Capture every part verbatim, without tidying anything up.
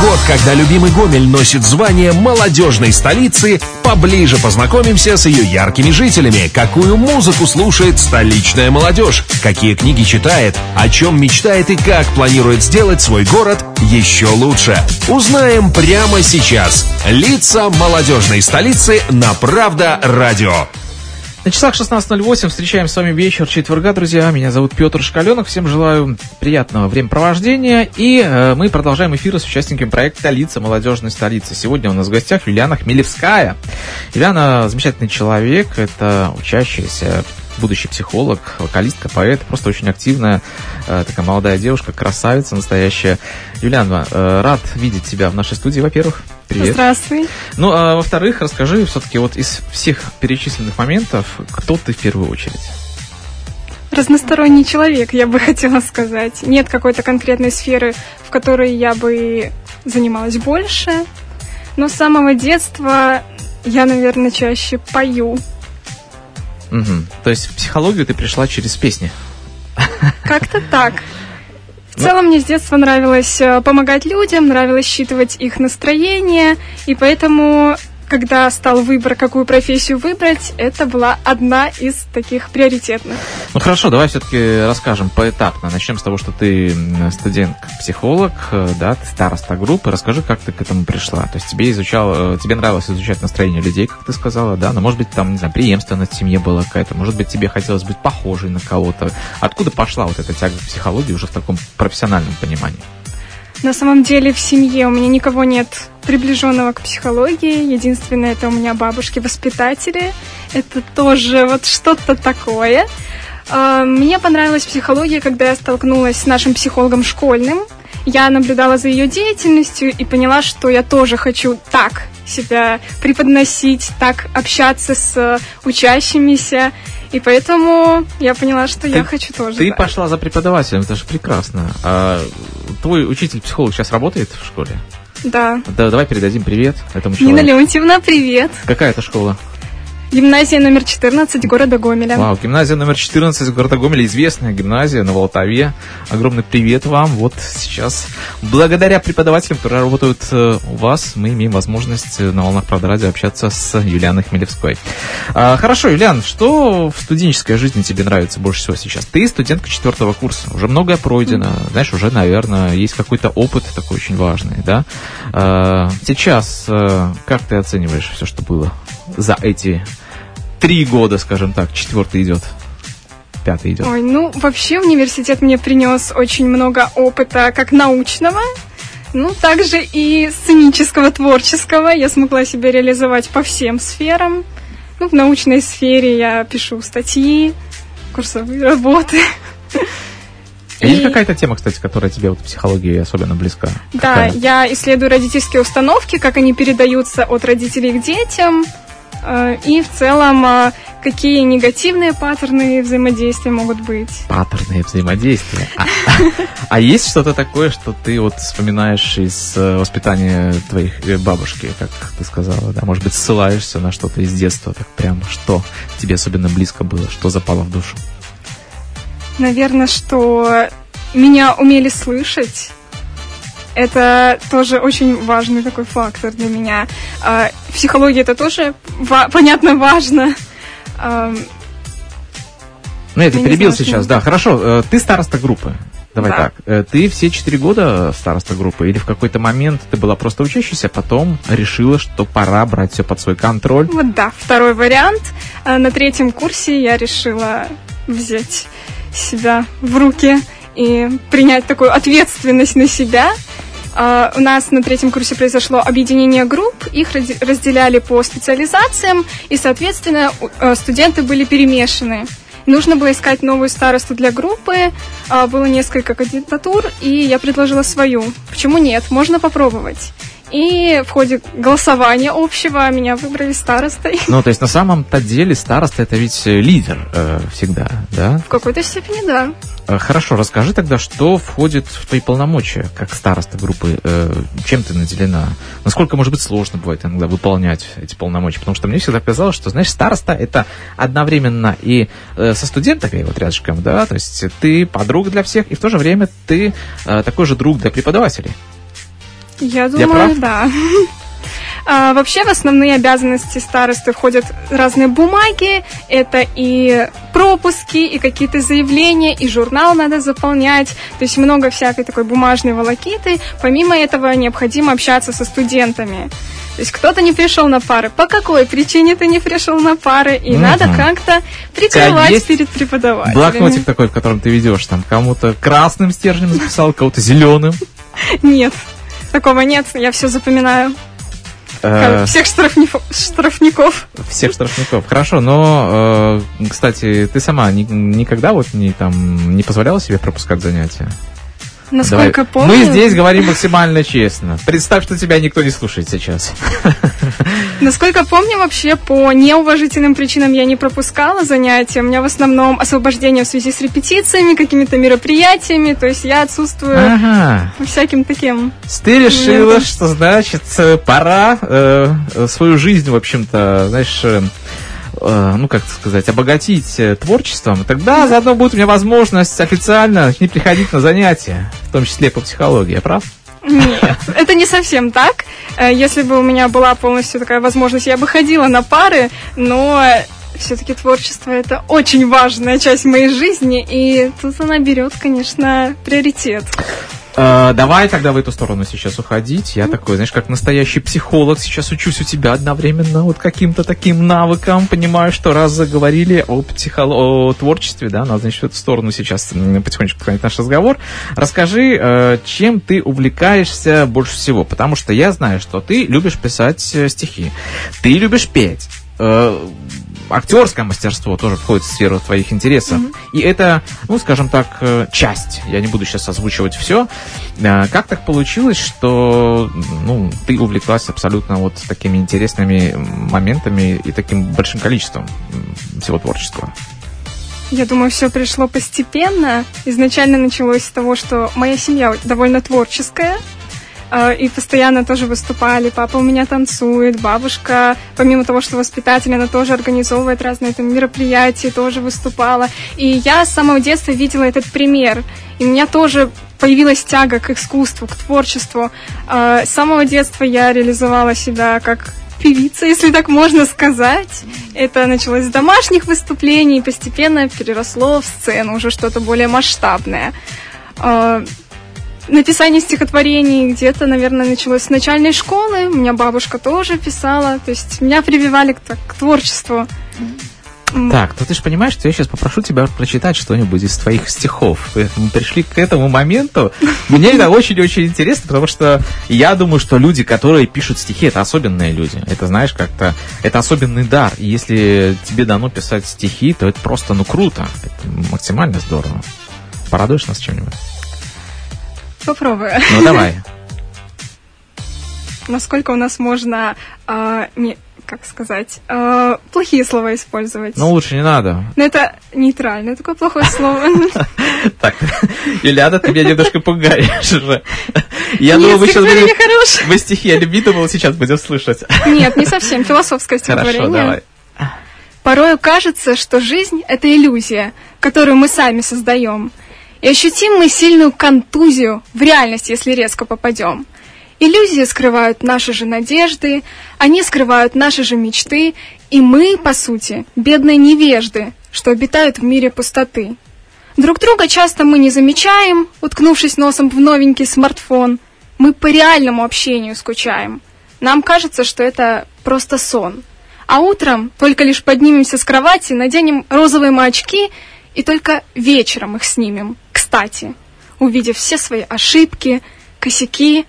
год, когда любимый Гомель носит звание молодежной столицы, поближе познакомимся с ее яркими жителями. Какую музыку слушает столичная молодежь? Какие книги читает? О чем мечтает и как планирует сделать свой город еще лучше? Узнаем прямо сейчас. Лица молодежной столицы на Правда Радио. На часах шестнадцать ноль восемь встречаем с вами вечер четверга, друзья. Меня зовут Петр Шкаленок. Всем желаю приятного времяпровождения. И э, мы продолжаем эфир с участниками проекта «Лица молодежной столицы». Сегодня у нас в гостях Юлиана Хмелевская. Юлиана замечательный человек, это учащаяся, будущий психолог, вокалистка, поэт, просто очень активная, э, такая молодая девушка, красавица настоящая. Юлиана, э, рад видеть тебя в нашей студии, во-первых. Привет. Здравствуй. Ну, а во-вторых, расскажи все-таки вот из всех перечисленных моментов, кто ты в первую очередь? Разносторонний человек, я бы хотела сказать. Нет какой-то конкретной сферы, в которой я бы занималась больше. Но с самого детства я, наверное, чаще пою. Угу. То есть в психологию ты пришла через песни? Как-то так. В целом мне с детства нравилось помогать людям, нравилось считывать их настроение, и поэтому, когда стал выбор, какую профессию выбрать, это была одна из таких приоритетных. Ну хорошо, давай все-таки расскажем поэтапно. Начнем с того, что ты студент-психолог, да, ты староста группы. Расскажи, как ты к этому пришла. То есть тебе изучал, тебе нравилось изучать настроение людей, как ты сказала, да, но может быть там, не знаю, преемственность в семье была какая-то, может быть тебе хотелось быть похожей на кого-то. Откуда пошла вот эта тяга к психологии уже в таком профессиональном понимании? На самом деле в семье у меня никого нет приближенного к психологии. Единственное, это у меня бабушки-воспитатели. Это тоже вот что-то такое. Мне понравилась психология, когда я столкнулась с нашим психологом школьным. Я наблюдала за ее деятельностью и поняла, что я тоже хочу так себя преподносить, так общаться с учащимися. И поэтому я поняла, что ты, я хочу тоже. Ты так. пошла за преподавателем, это же прекрасно. А твой учитель-психолог сейчас работает в школе? Да. Да. Давай передадим привет этому человеку. Нина Леонтьевна, привет. Какая это школа? Гимназия номер четырнадцать города Гомеля. Вау, гимназия номер четырнадцать города Гомеля, известная гимназия на Волтаве. Огромный привет вам. Вот сейчас, благодаря преподавателям, которые работают у вас, мы имеем возможность на волнах Правда Радио общаться с Юлианой Хмелевской. А, хорошо, Юлиан, что в студенческой жизни тебе нравится больше всего сейчас? Ты студентка четвертого курса, уже многое пройдено, mm-hmm. знаешь, уже, наверное, есть какой-то опыт такой очень важный, да? А, сейчас, как ты оцениваешь все, что было за эти три года, скажем так, четвертый идет, пятый идет? Ой, ну, вообще университет мне принес очень много опыта как научного, ну, также и сценического, творческого. Я смогла себя реализовать по всем сферам. Ну, в научной сфере я пишу статьи, курсовые работы. Есть и... какая-то тема, кстати, которая тебе вот в психологии особенно близка? Да, какая? Я исследую родительские установки, как они передаются от родителей к детям. И в целом, какие негативные паттерны взаимодействия могут быть. Паттерны взаимодействия. А, а есть что-то такое, что ты вот вспоминаешь из воспитания твоих бабушки, как ты сказала, да? Может быть, ссылаешься на что-то из детства, так прям, что тебе особенно близко было, что запало в душу? Наверное, что меня умели слышать. Это тоже очень важный такой фактор для меня. В психологии это тоже, понятно, важно. Ну, я тебя перебил сейчас, да. Хорошо, ты староста группы. Давай да. так. Ты все четыре года староста группы? Или в какой-то момент ты была просто учащейся, а потом решила, что пора брать все под свой контроль? Вот да, второй вариант. На третьем курсе я решила взять себя в руки и принять такую ответственность на себя. Uh, у нас на третьем курсе произошло объединение групп, их разделяли по специализациям, и, соответственно, uh, студенты были перемешаны. Нужно было искать новую старосту для группы, uh, было несколько кандидатур, и я предложила свою. Почему нет? Можно попробовать. И в ходе голосования общего меня выбрали старостой. Ну, то есть на самом-то деле староста — это ведь лидер э, всегда, да? В какой-то степени, да. Хорошо, расскажи тогда, что входит в твои полномочия как староста группы, э, чем ты наделена? Насколько, может быть, сложно бывает иногда выполнять эти полномочия? Потому что мне всегда казалось, что, знаешь, староста — это одновременно и э, со студентами вот рядышком, да, то есть ты подруга для всех, и в то же время ты э, такой же друг для преподавателей. Я думаю, да. А, вообще, в основные обязанности старосты входят разные бумаги. Это и пропуски, и какие-то заявления, и журнал надо заполнять. То есть много всякой такой бумажной волокиты. Помимо этого, необходимо общаться со студентами. То есть кто-то не пришел на пары. По какой причине ты не пришел на пары? И угу. надо как-то прикрывать перед преподавателями. Блокнотик такой, в котором ты ведешь, там кому-то красным стержнем записал, кого-то зеленым. Нет, такого нет. Я все запоминаю. Всех штрафников. штрафников. Всех штрафников. Хорошо, но, э, кстати, ты сама ни, никогда вот не, там, не позволяла себе пропускать занятия? Насколько Давай. помню... Мы здесь говорим максимально честно. Представь, что тебя никто не слушает сейчас. Насколько помню, вообще по неуважительным причинам я не пропускала занятия. У меня в основном освобождение в связи с репетициями, какими-то мероприятиями. То есть я отсутствую ага. всяким таким. Ты решила, моментом. Что, значит, пора э, свою жизнь, в общем-то, знаешь... Э, ну, как сказать, обогатить творчеством, тогда заодно будет у меня возможность официально не приходить на занятия, в том числе по психологии, я прав? Нет, это не совсем так. Если бы у меня была полностью такая возможность, я бы ходила на пары, но все-таки творчество — это очень важная часть моей жизни, и тут она берет, конечно, приоритет. Uh, давай тогда в эту сторону сейчас уходить. Я такой, знаешь, как настоящий психолог, сейчас учусь у тебя одновременно вот каким-то таким навыкам. Понимаю, что раз заговорили о, психолог... о творчестве, да, надо, значит, в эту сторону сейчас потихонечку подходить наш разговор. Расскажи, uh, чем ты увлекаешься больше всего? Потому что я знаю, что ты любишь писать стихи, ты любишь петь. Uh, актерское мастерство тоже входит в сферу твоих интересов. Mm-hmm. И это, ну, скажем так, часть. Я не буду сейчас озвучивать все. Как так получилось, что, ну, ты увлеклась абсолютно вот такими интересными моментами и таким большим количеством всего творчества? Я думаю, все пришло постепенно. Изначально началось с того, что моя семья довольно творческая. И постоянно тоже выступали. Папа у меня танцует, бабушка, помимо того, что воспитатель, она тоже организовывает разные там мероприятия, тоже выступала. И я с самого детства видела этот пример. И у меня тоже появилась тяга к искусству, к творчеству. С самого детства я реализовала себя как певица, если так можно сказать. Это началось с домашних выступлений и постепенно переросло в сцену, уже что-то более масштабное. Написание стихотворений где-то, наверное, началось с начальной школы. У меня бабушка тоже писала. То есть меня прививали к, к творчеству. Так, то ты же понимаешь, что я сейчас попрошу тебя прочитать что-нибудь из твоих стихов. Мы пришли к этому моменту. Мне это очень-очень интересно, потому что я думаю, что люди, которые пишут стихи, это особенные люди. Это, знаешь, как-то... Это особенный дар. И если тебе дано писать стихи, то это просто, ну, круто. Это максимально здорово. Порадуешь нас чем-нибудь? Попробую. Ну, давай. Насколько у нас можно, э, не, как сказать, э, плохие слова использовать? Ну, лучше не надо. Ну, это нейтрально, такое плохое слово. Так, Юлиана, ты меня немножко пугаешь уже. Я думал, вы сейчас будете... Вы стихи о любви, думал, сейчас будем слышать. Нет, не совсем, философское стихотворение. Хорошо, давай. Порою кажется, что жизнь — это иллюзия, которую мы сами создаем. И ощутим мы сильную контузию в реальность, если резко попадем. Иллюзии скрывают наши же надежды, они скрывают наши же мечты, и мы, по сути, бедные невежды, что обитают в мире пустоты. Друг друга часто мы не замечаем, уткнувшись носом в новенький смартфон. Мы по реальному общению скучаем. Нам кажется, что это просто сон. А утром только лишь поднимемся с кровати, наденем розовые очки и только вечером их снимем. Кстати, увидев все свои ошибки, косяки.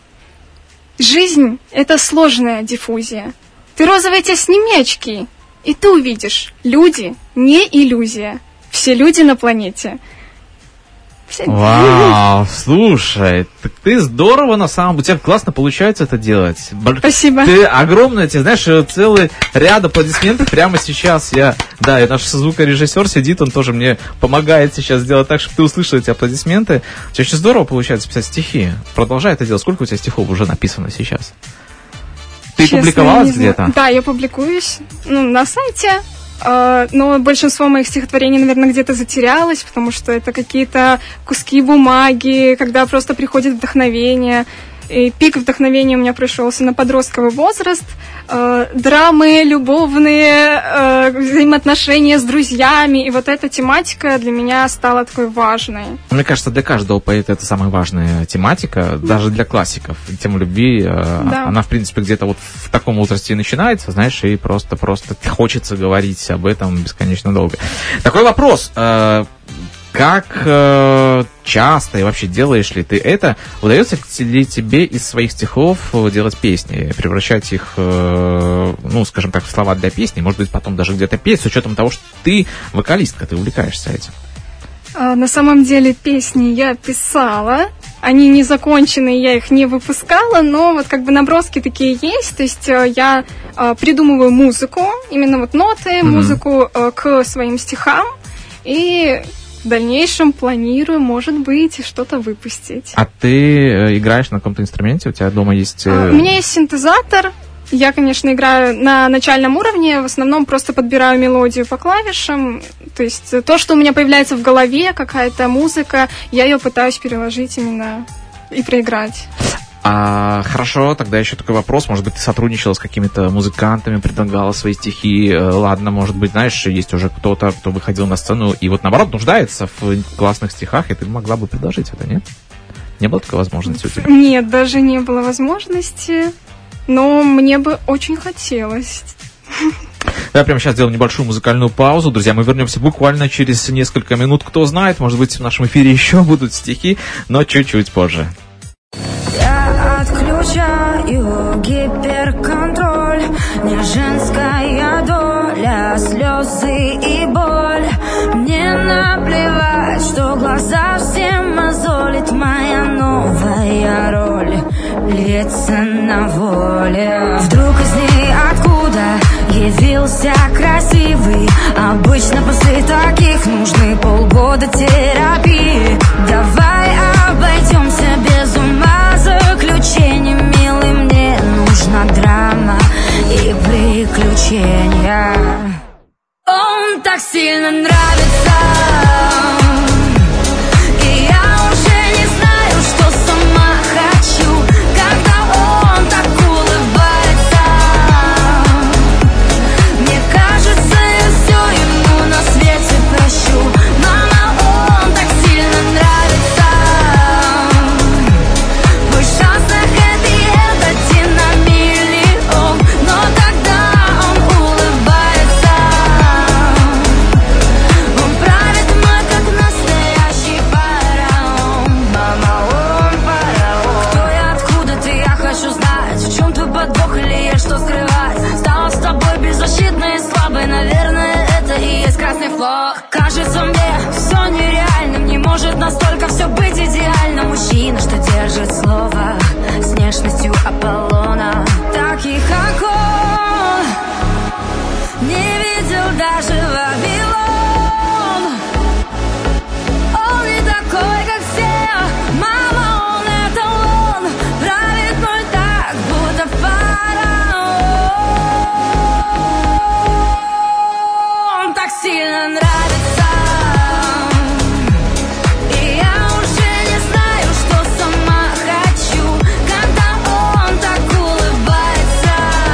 Жизнь — это сложная диффузия. Ты розовые те сними очки, и ты увидишь, люди не иллюзия. Все люди на планете. Все... Вау, слушай, так ты здорово на самом деле, у тебя классно получается это делать. Спасибо. Ты огромная, ты знаешь, целый ряд аплодисментов прямо сейчас. Я, да, и наш звукорежиссер сидит, он тоже мне помогает сейчас сделать так, чтобы ты услышал эти аплодисменты. У тебя очень здорово получается писать стихи. Продолжай это делать. Сколько у тебя стихов уже написано сейчас? Ты Честно, публиковалась где-то? Да, я публикуюсь, ну, на сайте. Но большинство моих стихотворений, наверное, где-то затерялось, потому что это какие-то куски бумаги, когда просто приходит вдохновение. И пик вдохновения у меня пришелся на подростковый возраст. Э, драмы, любовные э, взаимоотношения с друзьями. И вот эта тематика для меня стала такой важной. Мне кажется, для каждого поэта это самая важная тематика, даже для классиков. Тема любви, э, да. Она, в принципе, где-то вот в таком возрасте и начинается, знаешь, и просто-просто хочется говорить об этом бесконечно долго. Такой вопрос. Э, Как э, часто и вообще делаешь ли ты это? Удается ли тебе из своих стихов делать песни, превращать их, э, ну, скажем так, в слова для песни, может быть, потом даже где-то петь, с учетом того, что ты вокалистка, ты увлекаешься этим? А, на самом деле песни я писала, они не законченные, я их не выпускала, но вот как бы наброски такие есть, то есть я э, придумываю музыку, именно вот ноты, mm-hmm. музыку э, к своим стихам, и... В дальнейшем планирую, может быть, что-то выпустить. А ты играешь на каком-то инструменте? У тебя дома есть... А, у меня есть синтезатор. Я, конечно, играю на начальном уровне. В основном просто подбираю мелодию по клавишам. То есть то, что у меня появляется в голове, какая-то музыка, я ее пытаюсь переложить именно и проиграть. А, хорошо, тогда еще такой вопрос. Может быть, ты сотрудничала с какими-то музыкантами, предлагала свои стихи. Ладно, может быть, знаешь, есть уже кто-то, кто выходил на сцену и вот, наоборот, нуждается в классных стихах, и ты могла бы предложить это, нет? Не было такой возможности у тебя? Нет, даже не было возможности, но мне бы очень хотелось. Я прямо сейчас сделаю небольшую музыкальную паузу. Друзья, мы вернемся буквально через несколько минут. Кто знает, может быть, в нашем эфире еще будут стихи, но чуть-чуть позже. Отключаю гиперконтроль, не женская доля, слезы и боль. Мне наплевать, что глаза всем мозолит. Моя новая роль льется на воле. Вдруг из ниоткуда явился красивый. Обычно после таких нужны полгода терапии. Давай обойдемся без ума заключений, милый, мне нужна драма и приключения. Он так сильно нравится, и я уже не знаю, что сама хочу, когда он так улыбается. Мне кажется, я все ему на свете прощу. Мама, он так сильно нравится. Мой шанс на хэппи-энд один на миллион, но тогда он улыбается. Он правит мной, как настоящий фараон. Мама, он фараон. Кто я, откуда ты, я хочу знать. В чем твой подвох или есть что скрывать? Стала с тобой беззащитной и слабой. Наверное, это и есть красный флаг. Кажется мне все нереальным. Не может настолько все быть идеально. Мужчина, что держит слово, с внешностью Аполлона. Таких, как он, не видел даже Вавилон. Он не такой, как все. Мама, он эталон. Правит мной так, будто фараон. Он так сильно нравится, и я уже не знаю, что сама хочу, когда он так улыбается.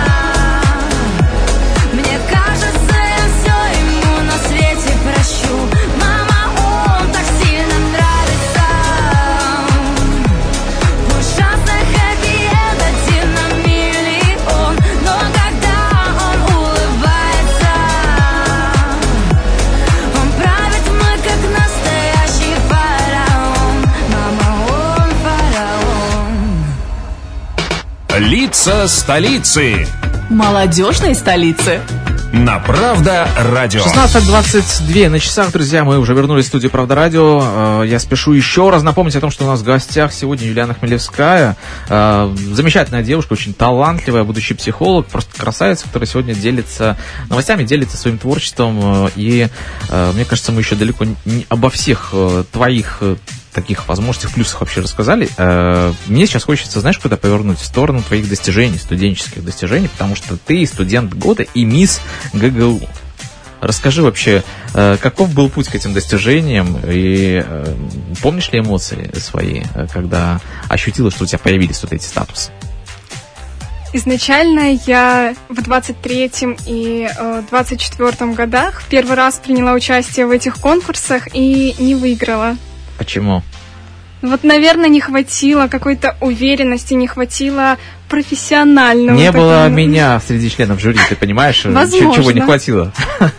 Мне кажется, я все ему на свете прощу. Мама, он так сильно нравится. Мой шанс на хэппи-энд один на миллион, но когда он улыбается, он правит мной, как настоящий фараон. Мама, он фараон. Лица столицы. Молодежной столицы. На Правда радио. шестнадцать двадцать два на часах, друзья, мы уже вернулись в студию Правда радио. Я спешу еще раз напомнить о том, что у нас в гостях сегодня Юлиана Хмелевская. Замечательная девушка, очень талантливая, будущий психолог, просто красавица, которая сегодня делится новостями, делится своим творчеством. И мне кажется, мы еще далеко не обо всех твоих таких возможностях, плюсах вообще рассказали. Мне сейчас хочется, знаешь, куда повернуть? В сторону твоих достижений, студенческих достижений, потому что ты студент года и мисс ГГУ. Расскажи вообще, э, каков был путь к этим достижениям, и э, помнишь ли эмоции свои, э, когда ощутила, что у тебя появились вот эти статусы? Изначально я в двадцать третьем и э, двадцать четвёртом годах первый раз приняла участие в этих конкурсах и не выиграла. Почему? Вот, наверное, не хватило какой-то уверенности, не хватило профессионального. Не такого. было меня среди членов жюри, ты понимаешь? Возможно. Чего не хватило.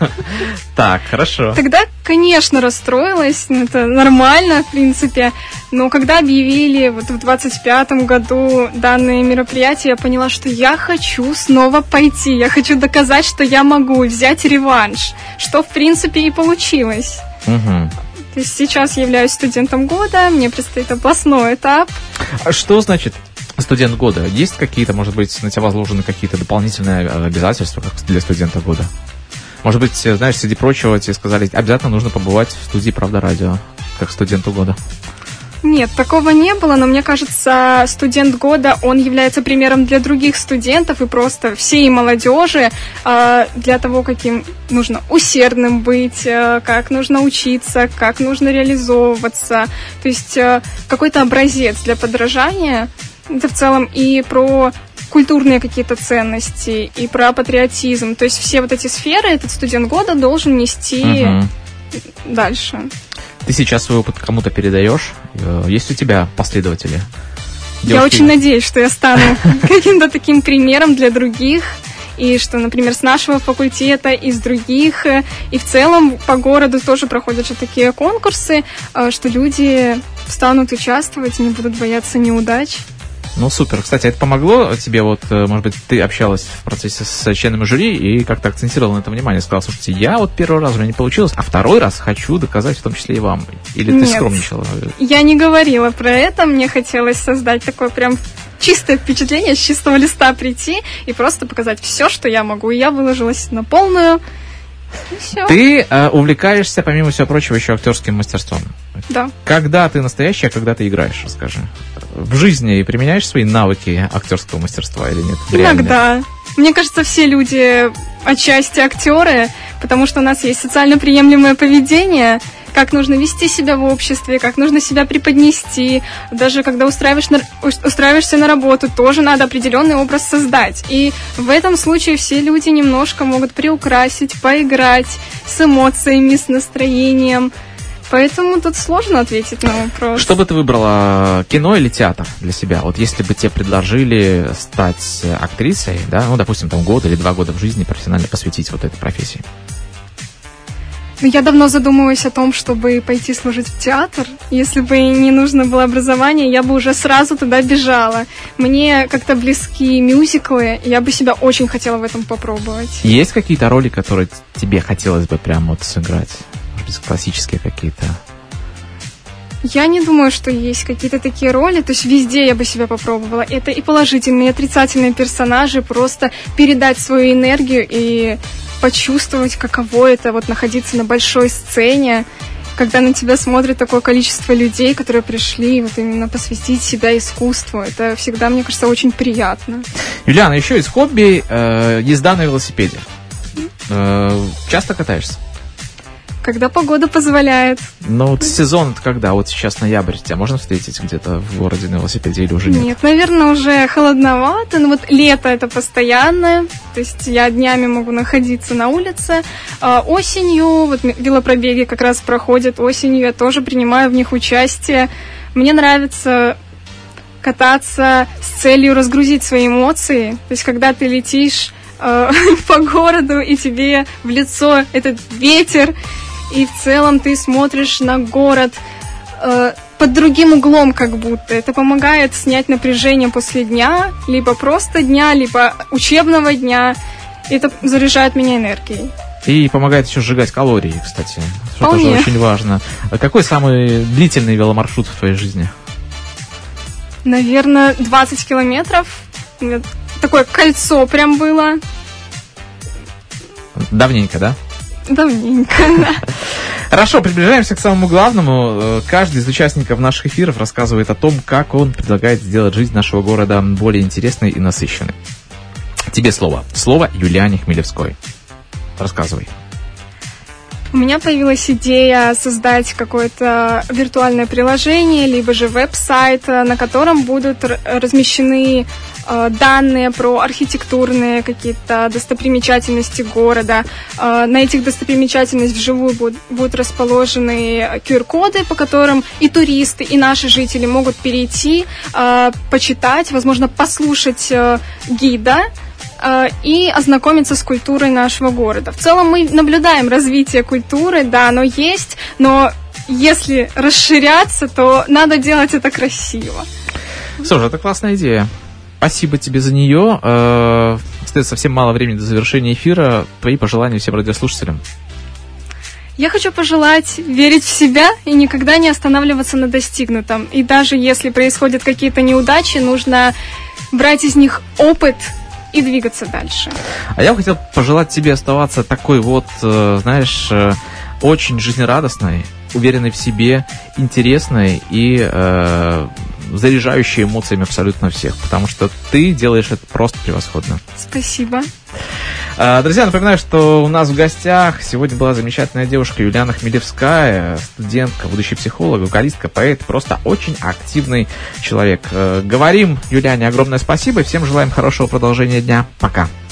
Так, хорошо. Тогда, конечно, расстроилась, ну, это нормально, в принципе, но когда объявили вот в двадцать пятом году данное мероприятие, я поняла, что я хочу снова пойти, я хочу доказать, что я могу взять реванш, что, в принципе, и получилось. Угу. То есть сейчас я являюсь студентом года, мне предстоит областной этап. А что значит студент года? Есть какие-то, может быть, на тебя возложены какие-то дополнительные обязательства, как для студента года? Может быть, знаешь, среди прочего тебе сказали, обязательно нужно побывать в студии «Правда радио», как студенту года? Нет, такого не было, но мне кажется, студент года, он является примером для других студентов и просто всей молодежи э, для того, каким нужно усердным быть, э, как нужно учиться, как нужно реализовываться. То есть э, какой-то образец для подражания. Это в целом и про культурные какие-то ценности, и про патриотизм. То есть все вот эти сферы этот студент года должен нести угу. дальше. Ты сейчас свой опыт кому-то передаешь? Есть у тебя последователи? Девушки? Я очень надеюсь, что я стану каким-то таким примером для других. И что, например, с нашего факультета, из других. И в целом по городу тоже проходят же такие конкурсы, что люди станут участвовать, не будут бояться неудач. Ну, супер. Кстати, это помогло тебе, вот, может быть, ты общалась в процессе с членами жюри и как-то акцентировала на это внимание, сказала, слушайте, я вот первый раз у меня не получилось, а второй раз хочу доказать в том числе и вам. Или ты Нет, скромничала? Я не говорила про это, мне хотелось создать такое прям чистое впечатление, с чистого листа прийти и просто показать все, что я могу. И я выложилась на полную. Ты э, увлекаешься, помимо всего прочего, еще актерским мастерством. Да. Когда ты настоящий, а когда ты играешь, расскажи. В жизни применяешь свои навыки актерского мастерства или нет? Иногда. Реально? Мне кажется, все люди отчасти актеры, потому что у нас есть социально приемлемое поведение, как нужно вести себя в обществе, как нужно себя преподнести. Даже когда устраиваешь на, устраиваешься на работу, тоже надо определенный образ создать. И в этом случае все люди немножко могут приукрасить, поиграть с эмоциями, с настроением. Поэтому тут сложно ответить на вопрос. Что бы ты выбрала, кино или театр для себя? Вот если бы тебе предложили стать актрисой, да, ну, допустим, там год или два года в жизни профессионально посвятить вот этой профессии. Я давно задумываюсь о том, чтобы пойти служить в театр. Если бы не нужно было образование, я бы уже сразу туда бежала. Мне как-то близки мюзиклы, я бы себя очень хотела в этом попробовать. Есть какие-то роли, которые тебе хотелось бы прям вот сыграть? Может быть, классические какие-то? Я не думаю, что есть какие-то такие роли, то есть везде я бы себя попробовала. Это и положительные, и отрицательные персонажи, просто передать свою энергию и почувствовать, каково это вот находиться на большой сцене, когда на тебя смотрит такое количество людей, которые пришли вот именно посвятить себя искусству. Это всегда, мне кажется, очень приятно. Юлиана, еще из хобби э, езда на велосипеде. Э, часто катаешься? Когда погода позволяет. Ну, вот сезон когда? Вот сейчас ноябрь, тебя можно встретить где-то в городе на велосипеде или уже нет? Нет, наверное, уже холодновато. Но вот лето это постоянное. То есть я днями могу находиться на улице. А осенью, вот велопробеги как раз проходят осенью, я тоже принимаю в них участие. Мне нравится кататься с целью разгрузить свои эмоции. То есть когда ты летишь э, по городу, и тебе в лицо этот ветер, и в целом ты смотришь на город э, под другим углом как будто. Это помогает снять напряжение после дня, либо просто дня, либо учебного дня. Это заряжает меня энергией. И помогает еще сжигать калории, кстати. Что Вполне. тоже очень важно. Какой самый длительный веломаршрут в твоей жизни? Наверное, двадцать километров. Такое кольцо прям было. Давненько, да? Давненько, да. Хорошо, приближаемся к самому главному. Каждый из участников наших эфиров рассказывает о том, как он предлагает сделать жизнь нашего города более интересной и насыщенной. Тебе слово. Слово Юлиане Хмелевской. Рассказывай. У меня появилась идея создать какое-то виртуальное приложение, либо же веб-сайт, на котором будут размещены данные про архитектурные какие-то достопримечательности города. На этих достопримечательностях вживую будут, будут расположены ку ар-коды, по которым и туристы, и наши жители могут перейти, почитать, возможно, послушать гида и ознакомиться с культурой нашего города. В целом мы наблюдаем развитие культуры, да, оно есть, но если расширяться, то надо делать это красиво. Слушай, это классная идея. Спасибо тебе за нее. Э, остается совсем мало времени до завершения эфира. Твои пожелания всем радиослушателям. Я хочу пожелать верить в себя и никогда не останавливаться на достигнутом. И даже если происходят какие-то неудачи, нужно брать из них опыт и двигаться дальше. А я бы хотел пожелать тебе оставаться такой вот, э, знаешь, э, очень жизнерадостной, уверенной в себе, интересной и э, заряжающей эмоциями абсолютно всех, потому что ты делаешь это просто превосходно. Спасибо. Друзья, напоминаю, что у нас в гостях сегодня была замечательная девушка Юлиана Хмелевская, студентка, будущий психолог, вокалистка, поэт, просто очень активный человек. Говорим Юлиане огромное спасибо и всем желаем хорошего продолжения дня. Пока.